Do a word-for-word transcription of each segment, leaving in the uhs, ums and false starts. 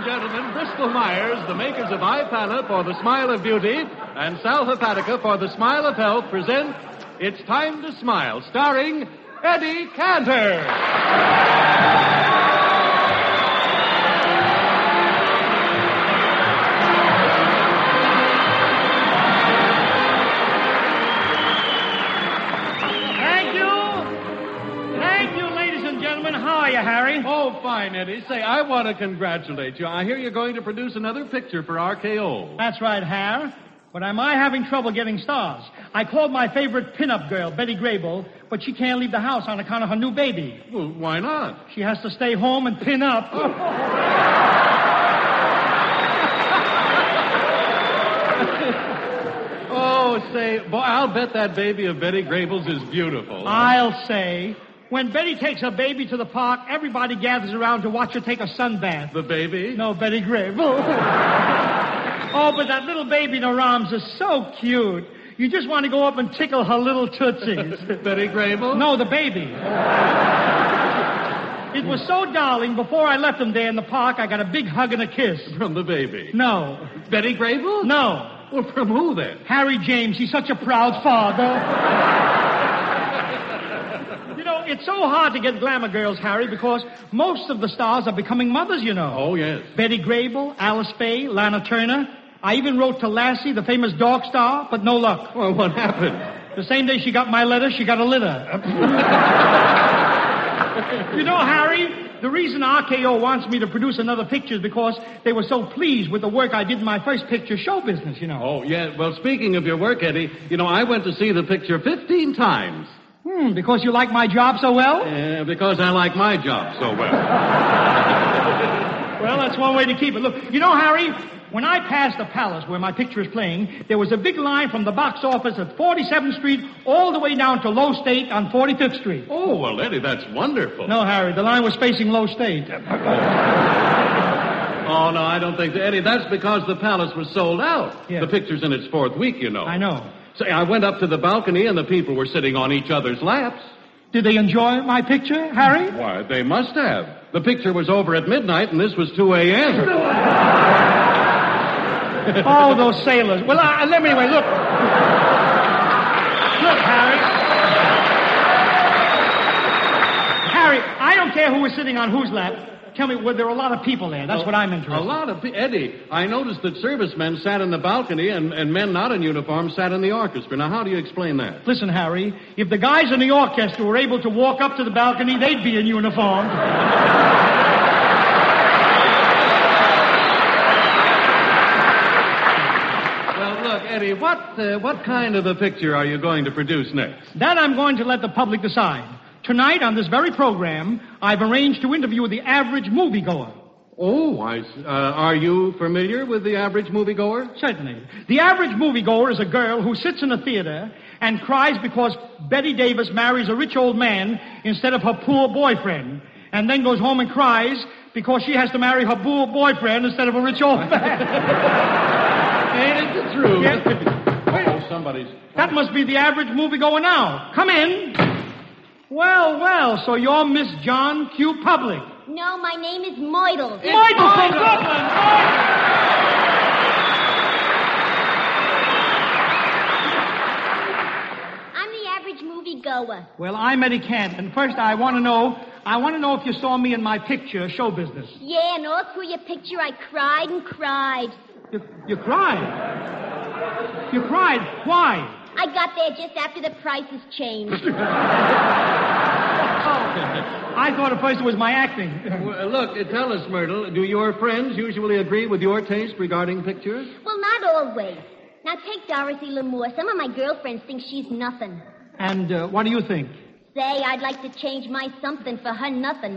and gentlemen, Bristol Myers, the makers of Ipana for the smile of beauty and Sal Hepatica for the smile of health, present It's Time to Smile, starring Eddie Cantor. Harry? Oh, fine, Eddie. Say, I want to congratulate you. I hear you're going to produce another picture for R K O. That's right, Har. But am I having trouble getting stars? I called my favorite pin-up girl, Betty Grable, but she can't leave the house on account of her new baby. Well, why not? She has to stay home and pin up. Oh, say, boy, I'll bet that baby of Betty Grable's is beautiful. I'll say... When Betty takes her baby to the park, everybody gathers around to watch her take a sunbath. The baby? No, Betty Grable. Oh, but that little baby in her arms is so cute. You just want to go up and tickle her little tootsies. Betty Grable? No, the baby. It was so darling, before I left him there in the park, I got a big hug and a kiss. From the baby? No. Betty Grable? No. Well, from who then? Harry James. He's such a proud father. You know, it's so hard to get glamour girls, Harry, because most of the stars are becoming mothers, you know. Oh, yes. Betty Grable, Alice Faye, Lana Turner. I even wrote to Lassie, the famous dog star, but no luck. Well, what happened? The same day she got my letter, she got a litter. You know, Harry, the reason R K O wants me to produce another picture is because they were so pleased with the work I did in my first picture show business, you know. Oh, yeah. Well, speaking of your work, Eddie, you know, I went to see the picture fifteen times. Hmm, because you like my job so well? Uh, because I like my job so well. Well, that's one way to keep it. Look, you know, Harry, when I passed the Palace where my picture is playing, there was a big line from the box office at forty-seventh Street all the way down to Low State on forty-fifth Street. Oh, well, Eddie, that's wonderful. No, Harry, the line was facing Low State. Oh, no, I don't think... Eddie, that's because the Palace was sold out. Yeah. The picture's in its fourth week, you know. I know. Say, I went up to the balcony and the people were sitting on each other's laps. Did they enjoy my picture, Harry? Why, they must have. The picture was over at midnight and this was two a.m. Oh, those sailors. Well, uh, let me anyway, look. Look, Harry. Harry, I don't care who was sitting on whose lap. Tell me, were there a lot of people there? That's oh, what I'm interested in. A lot of people. Eddie, I noticed that servicemen sat in the balcony and, and men not in uniform sat in the orchestra. Now, how do you explain that? Listen, Harry, if the guys in the orchestra were able to walk up to the balcony, they'd be in uniform. Well, look, Eddie, what, uh, what kind of a picture are you going to produce next? That I'm going to let the public decide. Tonight, on this very program, I've arranged to interview the average moviegoer. Oh, I, uh, are you familiar with the average moviegoer? Certainly. The average moviegoer is a girl who sits in a theater and cries because Betty Davis marries a rich old man instead of her poor boyfriend, and then goes home and cries because she has to marry her poor boyfriend instead of a rich old man. Ain't it the truth? Yeah. Oh, somebody's... That must be the average moviegoer now. Come in. Well, well, so you're Miss John Q. Public. No, my name is Myrtle. It's Myrtle from Brooklyn. I'm the average moviegoer. Well, I'm Eddie Kent, and first I want to know, I want to know if you saw me in my picture, Show Business. Yeah, and all through your picture I cried and cried. You, you cried? You cried? Why? I got there just after the prices changed. I thought at first it was my acting. Well, look, uh, tell us, Myrtle, do your friends usually agree with your taste regarding pictures? Well, not always. Now, take Dorothy Lamour. Some of my girlfriends think she's nothing. And uh, what do you think? Say, I'd like to change my something for her nothing.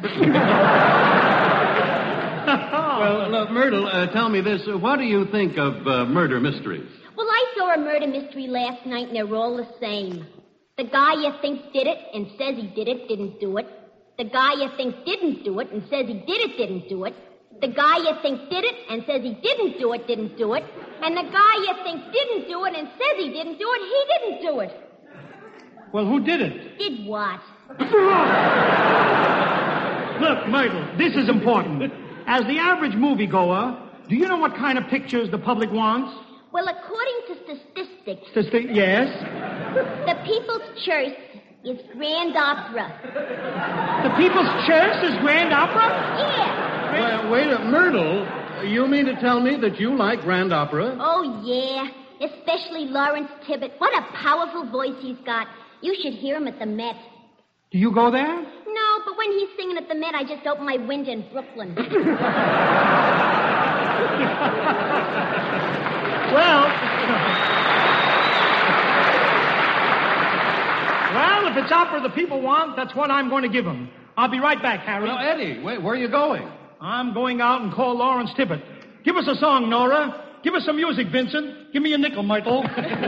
Well, look, Myrtle, uh, tell me this. Uh, what do you think of uh, murder mysteries? Well, I saw a murder mystery last night, and they're all the same. The guy you think did it and says he did it didn't do it. The guy you think didn't do it and says he did it didn't do it. The guy you think did it and says he didn't do it didn't do it. And the guy you think didn't do it and says he didn't do it, he didn't do it. Well, who did it? Did what? Look, Myrtle, this is important. as the average moviegoer, do you know what kind of pictures the public wants? Well, according to statistics... Stati- yes? The People's Choice is Grand Opera. The People's Choice is Grand Opera? Yeah. Well, wait a Myrtle, you mean to tell me that you like Grand Opera? Oh, yeah. Especially Lawrence Tibbett. What a powerful voice he's got. You should hear him at the Met. Do you go there? No, but when he's singing at the Met, I just open my window in Brooklyn. Well... Well, if it's opera the people want, that's what I'm going to give them. I'll be right back, Harry. Well, Eddie, wait, where are you going? I'm going out and call Lawrence Tibbett. Give us a song, Nora. Give us some music, Vincent. Give me a nickel, Michael.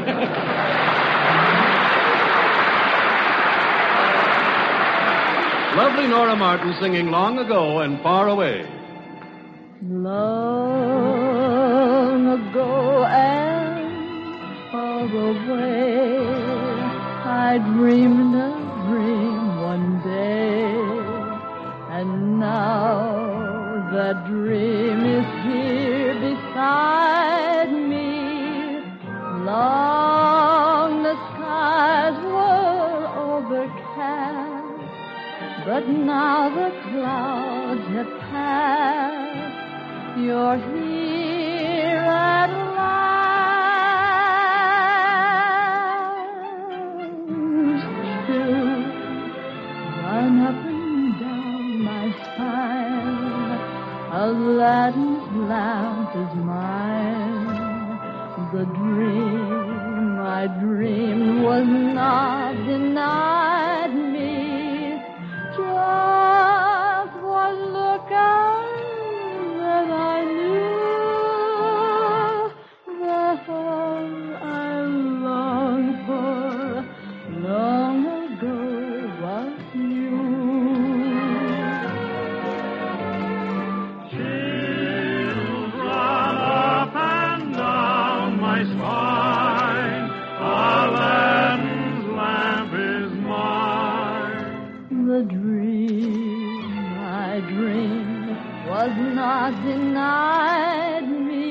Lovely Nora Martin singing Long Ago and Far Away. Long ago and far away, I dreamed a dream one day, and now that dream is here beside me. Long the skies were overcast, but now the clouds have passed. You're here at last. Still run up and down my spine. Aladdin's lamp is mine. The dream I dreamed was not denied me. Just one look out, and I knew that all I longed for long ago was you. Chills run up and down my spine. Aladdin's lamp is mine. The dream I dreamed was not denied me.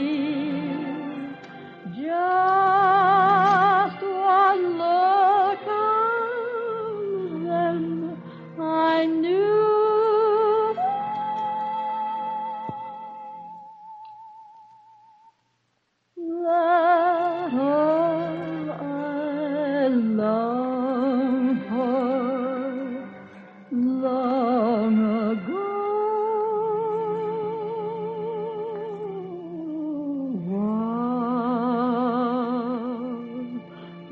Just one look out, then I knew that all I longed for long ago was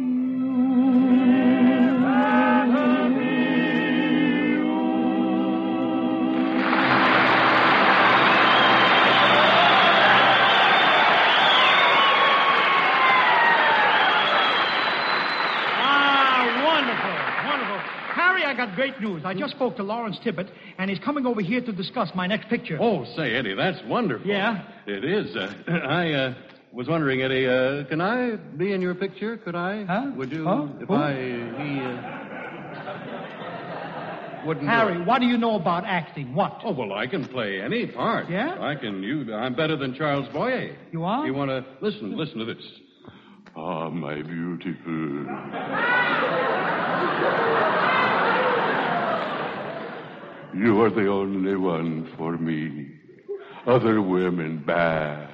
Ah, wonderful, wonderful. Harry, I got great news. I just spoke to Lawrence Tibbett, and he's coming over here to discuss my next picture. Oh, say, Eddie, that's wonderful. Yeah? It is. Uh, I uh, was wondering, Eddie, uh, can I be in your picture? Could I? Huh? Would you? Huh? If Who? I, he, uh, wouldn't. Harry, do it. what do you know about acting? What? Oh, well, I can play any part. Yeah? I can. You. I'm better than Charles Boyer. You are? You want to listen? Listen to this. Ah, my beautiful. You are the only one for me. Other women, bad.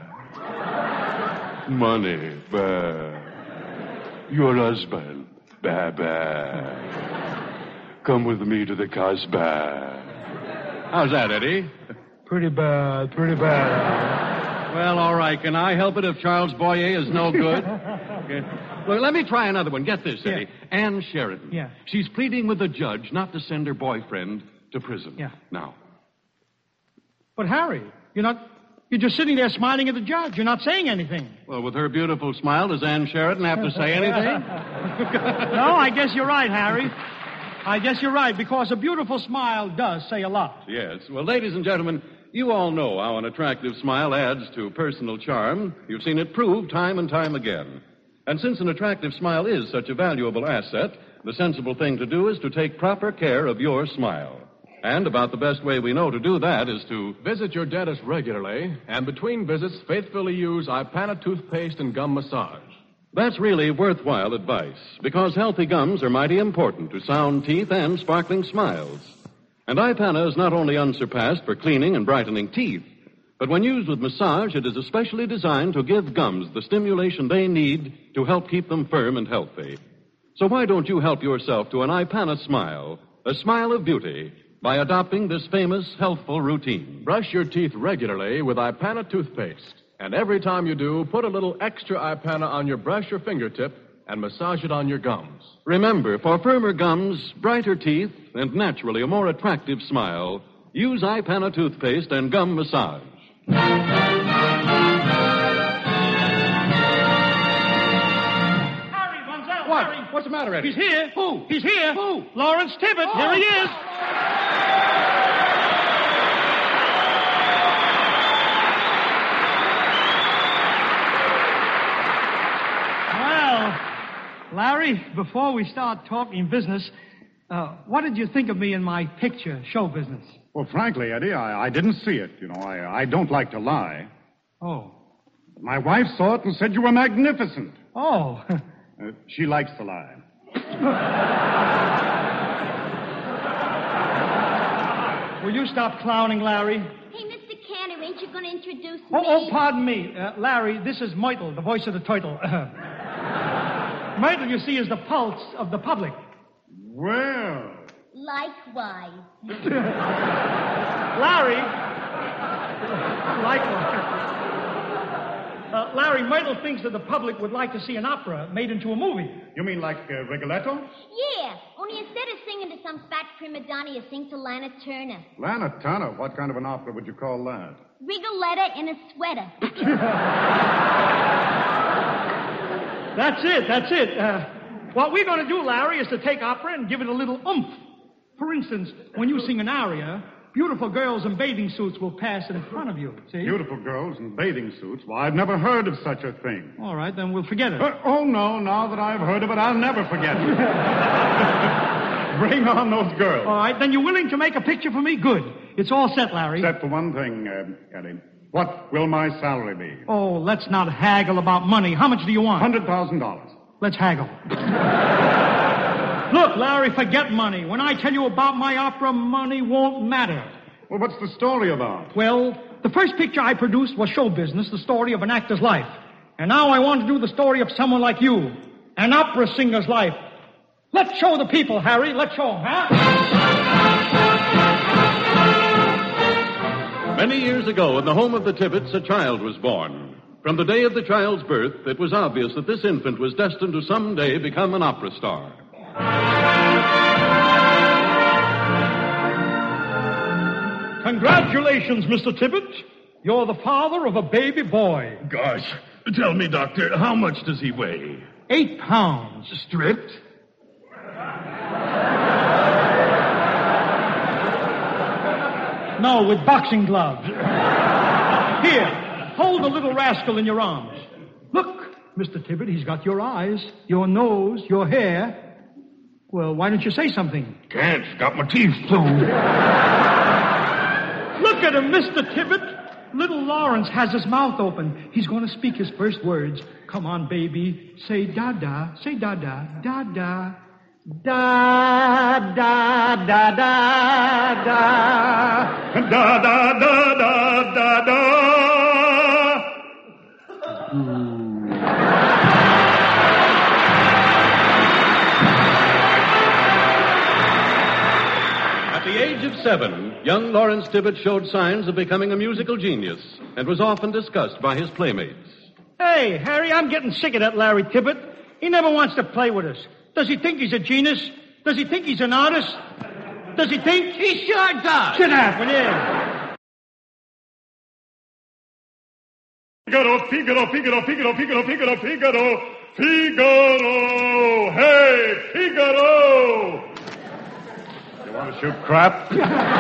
Money, bad. Your husband, bad, bad. Come with me to the Casbah. How's that, Eddie? Pretty bad, pretty bad. Well, all right. Can I help it if Charles Boyer is no good? Okay. Well, let me try another one. Get this, Eddie. Yeah. Anne Sheridan. Yeah. She's pleading with the judge not to send her boyfriend to prison. Yeah. Now. But Harry, you're not... You're just sitting there smiling at the judge. You're not saying anything. Well, with her beautiful smile, does Anne Sheridan have to say anything? No, I guess you're right, Harry. I guess you're right, because a beautiful smile does say a lot. Yes. Well, ladies and gentlemen, you all know how an attractive smile adds to personal charm. You've seen it proved time and time again. And since an attractive smile is such a valuable asset, the sensible thing to do is to take proper care of your smile. And about the best way we know to do that is to... Visit your dentist regularly, and between visits, faithfully use Ipana toothpaste and gum massage. That's really worthwhile advice, because healthy gums are mighty important to sound teeth and sparkling smiles. And Ipana is not only unsurpassed for cleaning and brightening teeth, but when used with massage, it is especially designed to give gums the stimulation they need to help keep them firm and healthy. So why don't you help yourself to an Ipana smile, a smile of beauty, by adopting this famous, healthful routine? Brush your teeth regularly with Ipana toothpaste. And every time you do, put a little extra Ipana on your brush or fingertip and massage it on your gums. Remember, for firmer gums, brighter teeth, and naturally a more attractive smile, use Ipana toothpaste and gum massage. Harry, Bunzel, What? Harry. What's the matter, Eddie? He's here. Who? He's here. Who? Lawrence Tibbett. Oh. Here he is. Well, Larry, before we start talking business, uh, what did you think of me in my picture, show business? Well, frankly, Eddie, I, I didn't see it. You know, I, I don't like to lie. Oh. My wife saw it and said you were magnificent. Oh. Uh, she likes to lie. Will you stop clowning, Larry? Hey, Mister Canner, ain't you going to introduce Oh, me? oh, pardon me. Uh, Larry, this is Myrtle, the voice of the turtle. Myrtle, you see, is the pulse of the public. Well, Likewise. Larry. Likewise. Uh, Larry, Myrtle thinks that the public would like to see an opera made into a movie. you mean like uh, Rigoletto? Yeah, only instead of singing to some fat prima donna, you sing to Lana Turner. Lana Turner, what kind of an opera would you call that? Rigoletta in a sweater. That's it, that's it. Uh, what we're going to do, Larry, is to take opera and give it a little oomph. For instance, when you sing an aria, beautiful girls in bathing suits will pass in front of you, see? Beautiful girls in bathing suits? Well, I've never heard of such a thing. All right, then we'll forget it. Uh, oh, no, now that I've heard of it, I'll never forget it. Bring on those girls. All right, then you're willing to make a picture for me? Good. It's all set, Larry. Except for one thing, uh, Eddie. What will my salary be? Oh, let's not haggle about money. How much do you want? one hundred thousand dollars. Let's haggle. Look, Larry, forget money. When I tell you about my opera, money won't matter. Well, what's the story about? Well, the first picture I produced was show business, the story of an actor's life. And now I want to do the story of someone like you, an opera singer's life. Let's show the people, Harry. Let's show them, huh? Many years ago, in the home of the Tibbetts, a child was born. From the day of the child's birth, it was obvious that this infant was destined to someday become an opera star. Congratulations, Mister Tibbett. You're the father of a baby boy. Gosh, tell me, Doctor, how much does he weigh? Eight pounds. Stripped? No, with boxing gloves. Here, hold the little rascal in your arms. Look, Mister Tibbett, he's got your eyes, your nose, your hair. Well, why don't you say something? Can't. Got my teeth too. Look at him, Mister Tibbett. Little Lawrence has his mouth open. He's going to speak his first words. Come on, baby. Say da-da. Say da-da. Da-da. Da-da-da-da-da. Da-da-da-da-da-da. At the age of seven, young Lawrence Tibbett showed signs of becoming a musical genius and was often discussed by his playmates. Hey, Harry, I'm getting sick of that Larry Tibbett. He never wants to play with us. Does he think he's a genius? Does he think he's an artist? Does he think? He sure does. Sit down, yeah. Figaro, Figaro, Figaro, Figaro, Figaro, Figaro, Figaro, Figaro. Hey, Figaro. You want to shoot crap?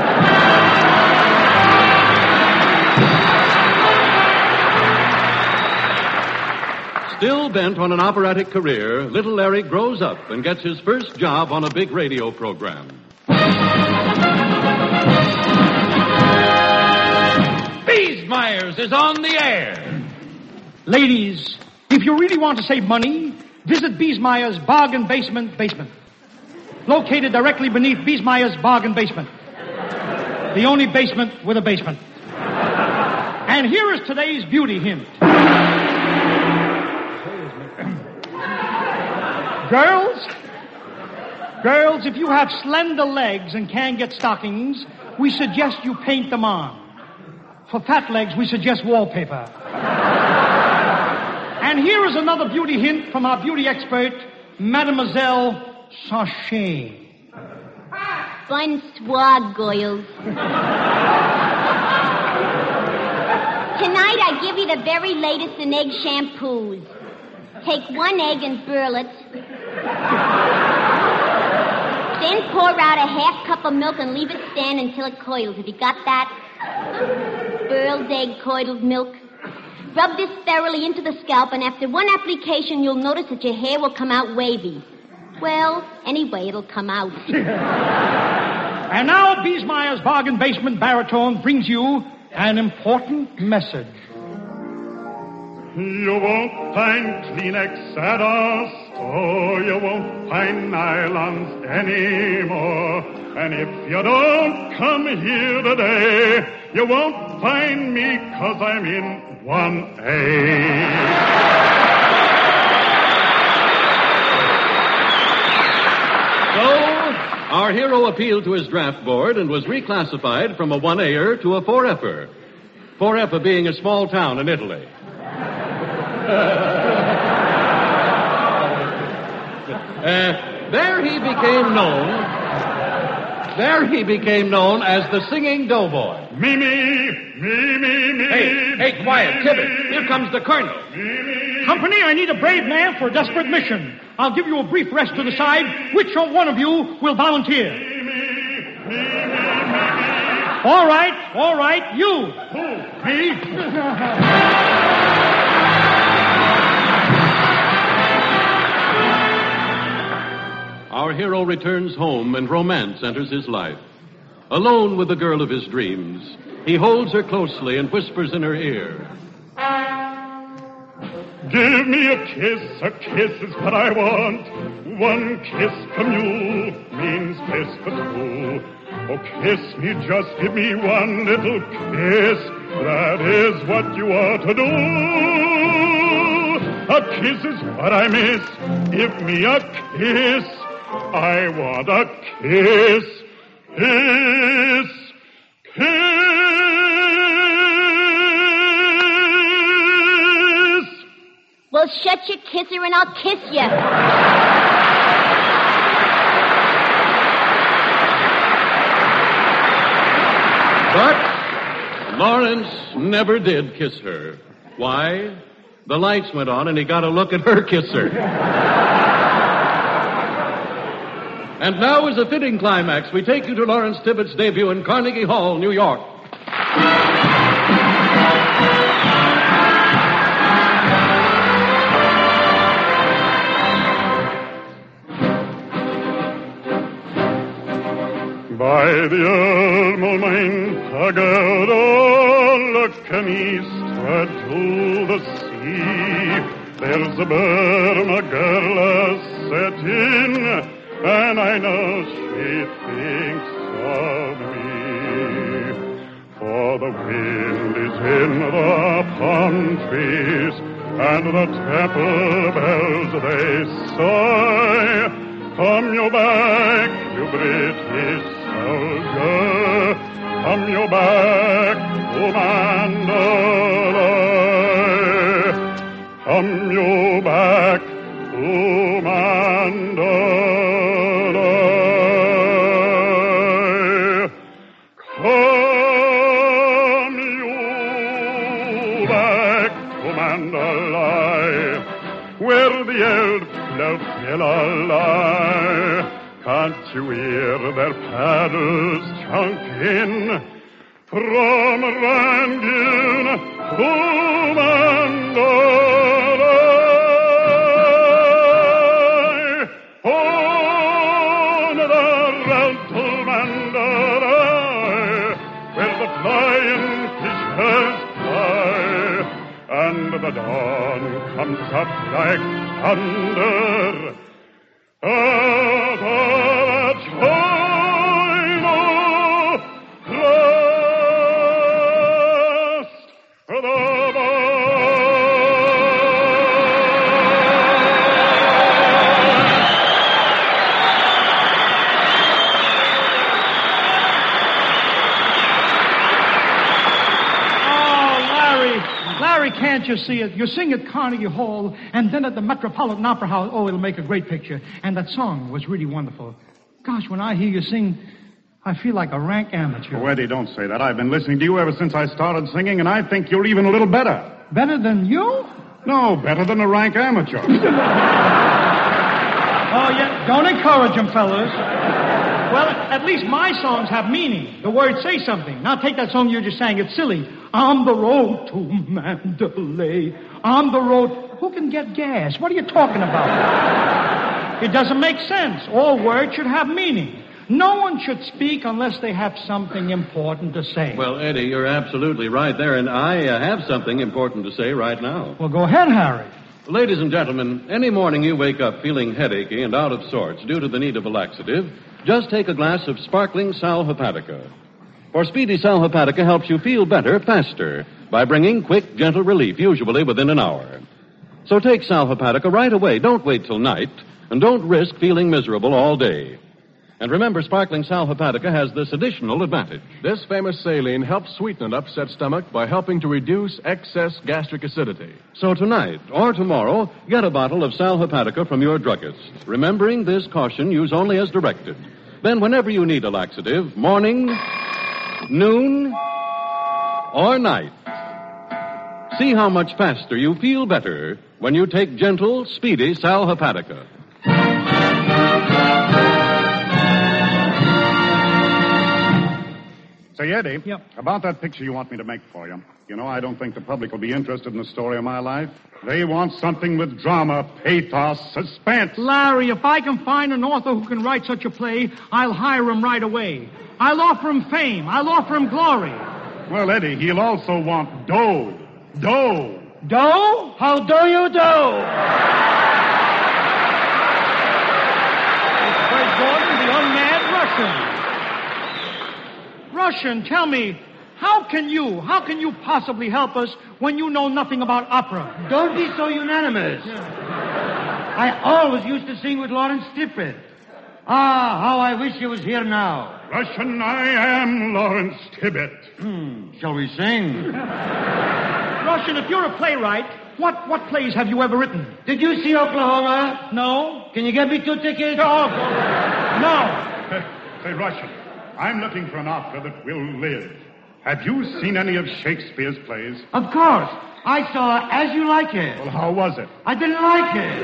Still bent on an operatic career, little Larry grows up and gets his first job on a big radio program. Myers is on the air. Ladies, if you really want to save money, visit Biesmeyer's Bargain Basement Basement. Located directly beneath Biesmeyer's Bargain Basement. The only basement with a basement. And here is today's beauty hint. Girls, girls, if you have slender legs and can't get stockings, we suggest you paint them on. For fat legs, we suggest wallpaper. And here is another beauty hint from our beauty expert, Mademoiselle Sachet. Bonsoir, girls. Tonight I give you the very latest in egg shampoos. Take one egg and burl it. Then pour out a half cup of milk and leave it stand until it coils. Have you got that? Burled egg, curdled milk. Rub this thoroughly into the scalp, and after one application, you'll notice that your hair will come out wavy. Well, anyway, it'll come out. And now Biesmeyer's Bargain Basement Baritone brings you an important message. You won't find Kleenex at our store. You won't find nylons anymore. And if you don't come here today, you won't find me 'cause I'm in one A. So, our hero appealed to his draft board and was reclassified from a one A-er to a four F-er. four F-er being a small town in Italy. uh, there he became known... There he became known as the Singing Doughboy. Me, me, me, me, me. Hey, hey, quiet, Tibbet. Here comes the colonel. Me, me. Company, I need a brave man for a desperate mission. I'll give you a brief rest to decide which one of you will volunteer. Me, me, me, me, me. All right, all right, you. Who? Me? Our hero returns home and romance enters his life. Alone with the girl of his dreams, he holds her closely and whispers in her ear. Give me a kiss, a kiss is what I want. One kiss from you means kiss for two. Oh, kiss me, just give me one little kiss. That is what you ought to do. A kiss is what I miss. Give me a kiss. I want a kiss, kiss, kiss. Well, shut your kisser and I'll kiss you. But Lawrence never did kiss her. Why? The lights went on and he got a look at her kisser. And now, as a fitting climax, we take you to Lawrence Tibbet's debut in Carnegie Hall, New York. By the Ermelmein pagoda, looking eastward to the sea, there's a Burma girl a-setting, and I know she thinks of me. For the wind is in the palm trees, and the temple bells they sigh. Come you back, you British soldier, come you back to Mandalay. Come you back to Mandalay. Where the elves love lie, can't you hear their paddles chunking from Rangin to Mandalay? On the road to Mandalay, where the flying fish has fly. comes up like thunder. Out of China, crest the Larry, can't you see it? You sing at Carnegie Hall, and then at the Metropolitan Opera House. Oh, it'll make a great picture. And that song was really wonderful. Gosh, when I hear you sing, I feel like a rank amateur. Oh, Eddie, don't say that. I've been listening to you ever since I started singing, and I think you're even a little better. Better than you? No, better than a rank amateur. Oh, yeah. Don't encourage him, fellas. Well, at least my songs have meaning. The words say something. Now take that song you just sang. It's silly. On the road to Mandalay. On the road. Who can get gas? What are you talking about? It doesn't make sense. All words should have meaning. No one should speak unless they have something important to say. Well, Eddie, you're absolutely right there, and I uh, have something important to say right now. Well, go ahead, Harry. Ladies and gentlemen, any morning you wake up feeling headachy and out of sorts due to the need of a laxative, just take a glass of sparkling Sal Hepatica. For Speedy Sal Hepatica helps you feel better faster by bringing quick, gentle relief, usually within an hour. So take Sal Hepatica right away. Don't wait till night, and don't risk feeling miserable all day. And remember, sparkling Sal Hepatica has this additional advantage. This famous saline helps sweeten an upset stomach by helping to reduce excess gastric acidity. So tonight or tomorrow, get a bottle of Sal Hepatica from your druggist. Remembering this caution, use only as directed. Then whenever you need a laxative, morning, noon, or night, see how much faster you feel better when you take gentle, speedy Sal Hepatica. Say, Eddie, yep. About that picture you want me to make for you. You know, I don't think the public will be interested in the story of my life. They want something with drama, pathos, suspense. Larry, if I can find an author who can write such a play, I'll hire him right away. I'll offer him fame. I'll offer him glory. Well, Eddie, he'll also want dough. Dough. Dough? How do you do? It's Fred Gordon, the unmad Russian. Russian, tell me, how can you, how can you possibly help us when you know nothing about opera? Don't be so unanimous. Yeah. I always used to sing with Lawrence Tippett. Ah, how I wish he was here now. Russian, I am Lawrence Tippett. Hmm, shall we sing? Russian, if you're a playwright, what, what plays have you ever written? Did you see Oklahoma? No. Can you get me two tickets? No. No. Say, Russian, I'm looking for an opera that will live. Have you seen any of Shakespeare's plays? Of course. I saw As You Like It. Well, how was it? I didn't like it.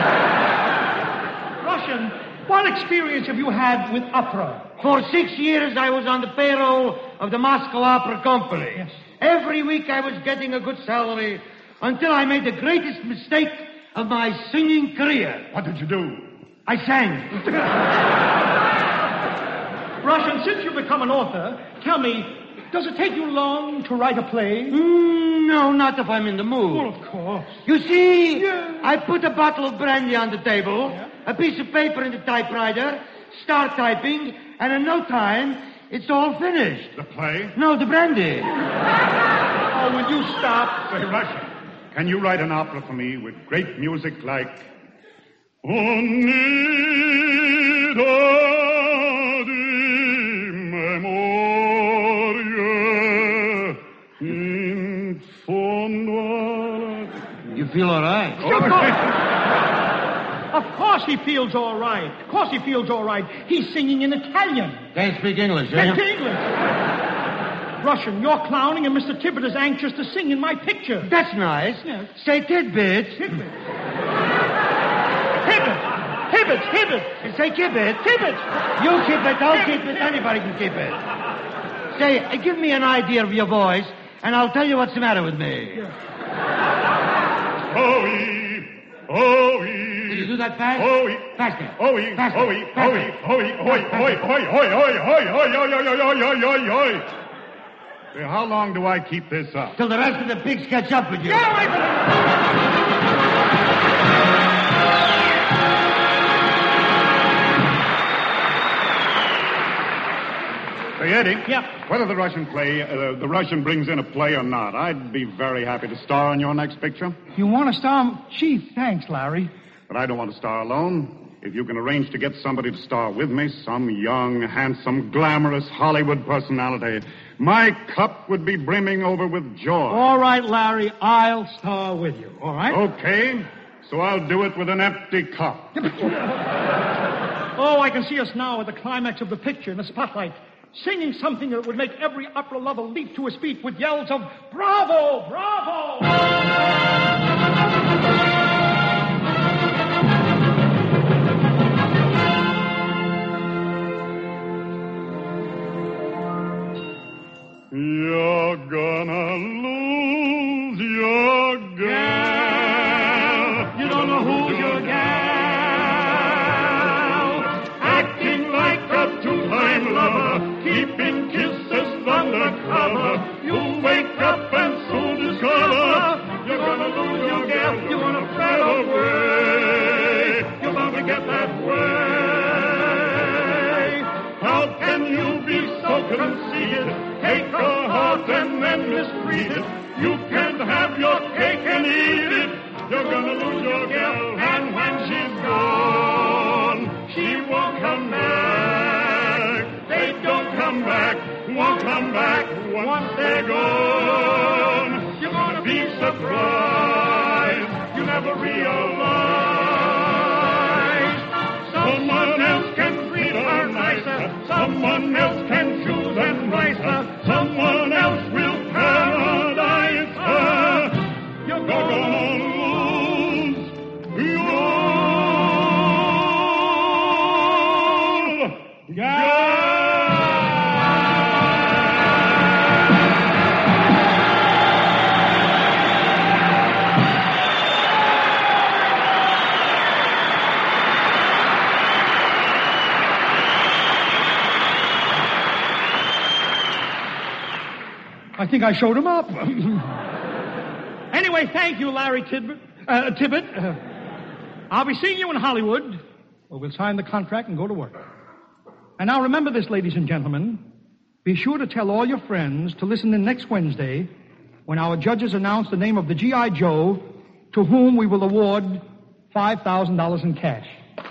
Russian, what experience have you had with opera? For six years, I was on the payroll of the Moscow Opera Company. Yes. Every week, I was getting a good salary until I made the greatest mistake of my singing career. What did you do? I sang. Russian, since you've become an author, tell me, does it take you long to write a play? Mm, no, not if I'm in the mood. Well, of course. You see, yeah. I put a bottle of brandy on the table, yeah. a piece of paper in the typewriter, start typing, and in no time, it's all finished. The play? No, the brandy. Oh, will you stop? Say, Russian, can you write an opera for me with great music like... Unida di memoria in fondo alla... You feel all right? Of course he feels all right. Of course he feels all right. He's singing in Italian. Can't speak English, eh? Can't speak English. Russian, you're clowning, and Mister Tippett is anxious to sing in my picture. That's nice. Yes. Say tidbits. Tippett. Tippett. Tippett. Tippett. Say kibbit. Tippett. You keep it, I'll keep it, anybody can keep it. Say, uh, give me an idea of your voice, and I'll tell you what's the matter with me. Yeah. Oh-ee, oh-ee. Did you do that fast? Oh-ee. Faster. Oh-ee, Faster. oh-ee, Faster. oh-ee, oh-ee, oh-ee, oh-ee, oh-ee, oh-ee, oh-ee, oh-ee, oh-ee, oh-ee, oh-ee, oh-ee, oh-ee. Say, how long do I keep this up? Till the rest of the pigs catch up with you. Yeah, wait a minute. Hey, Eddie. Yeah. Whether the Russian play, uh, the Russian brings in a play or not, I'd be very happy to star in your next picture. You want to star? Gee, thanks, Larry. But I don't want to star alone. If you can arrange to get somebody to star with me, some young, handsome, glamorous Hollywood personality, my cup would be brimming over with joy. All right, Larry, I'll star with you, all right? Okay, so I'll do it with an empty cup. Oh, I can see us now at the climax of the picture in the spotlight, singing something that would make every opera lover leap to his feet with yells of, "Bravo! Bravo!" You're gonna lose your gal. You don't know who's your gal. Acting like a two-time lover, keeping kisses undercover. You'll wake up and soon discover you're gonna lose your gal. You're gonna fret away. You're bound to get that way. How can you be so conceited? Take her heart and then mistreat it. You can't have your cake and eat it. You're gonna lose your gal, and when she's gone, she won't come back. They don't come back, won't come back once they're gone. You're gonna be surprised, you never realize. Someone else can treat her nicer, someone else can choose and nicer. Someone else will paradise her. You're gonna lose your gal. I think I showed him up. Anyway, thank you, Larry Tidbit. Uh, Tibbet. Uh, I'll be seeing you in Hollywood. Well, we'll sign the contract and go to work. And now remember this, ladies and gentlemen. Be sure to tell all your friends to listen in next Wednesday when our judges announce the name of the G I. Joe to whom we will award five thousand dollars in cash.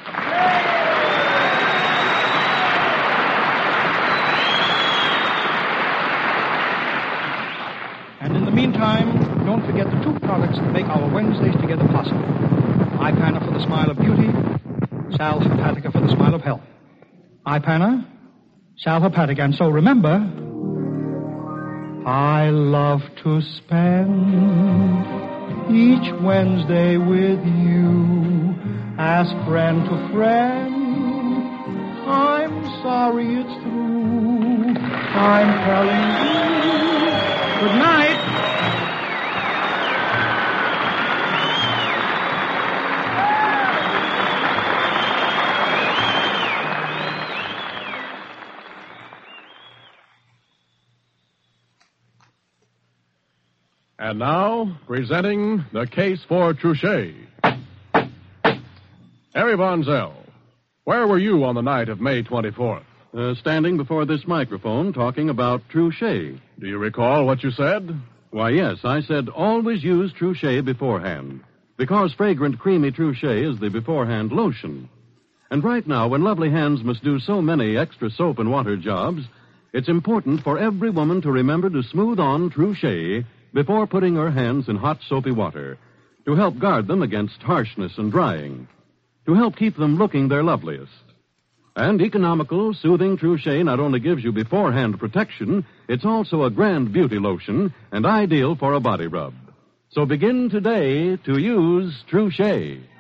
And in the meantime, don't forget the two products that make our Wednesdays together possible. Ipana for the smile of beauty, Sal Hepatica for the smile of health. Ipana, Sal Hepatica. And so remember, I love to spend each Wednesday with you as friend to friend. I'm sorry it's through. I'm telling you. Good night. And now, presenting the case for Truchet. Harry Von Zell, where were you on the night of May twenty-fourth? Uh, standing before this microphone talking about Truchet. Do you recall what you said? Why, yes, I said always use Truchet beforehand, because fragrant, creamy Truchet is the beforehand lotion. And right now, when lovely hands must do so many extra soap and water jobs, it's important for every woman to remember to smooth on Truchet before putting her hands in hot, soapy water, to help guard them against harshness and drying, to help keep them looking their loveliest. And economical, soothing Truchet not only gives you beforehand protection, it's also a grand beauty lotion and ideal for a body rub. So begin today to use Truchet.